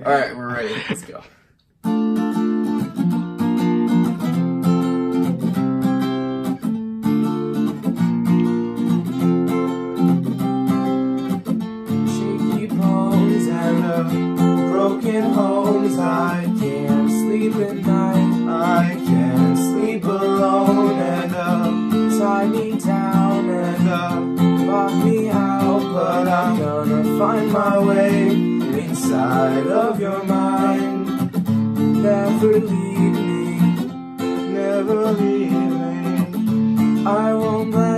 Alright, we're ready. Let's go. Shaky bones and broken homes. I can't sleep at night. I can't sleep alone. And tie me down and lock me out. But I'm gonna find my way inside of your mind. Never leave me, never leave me. I won't let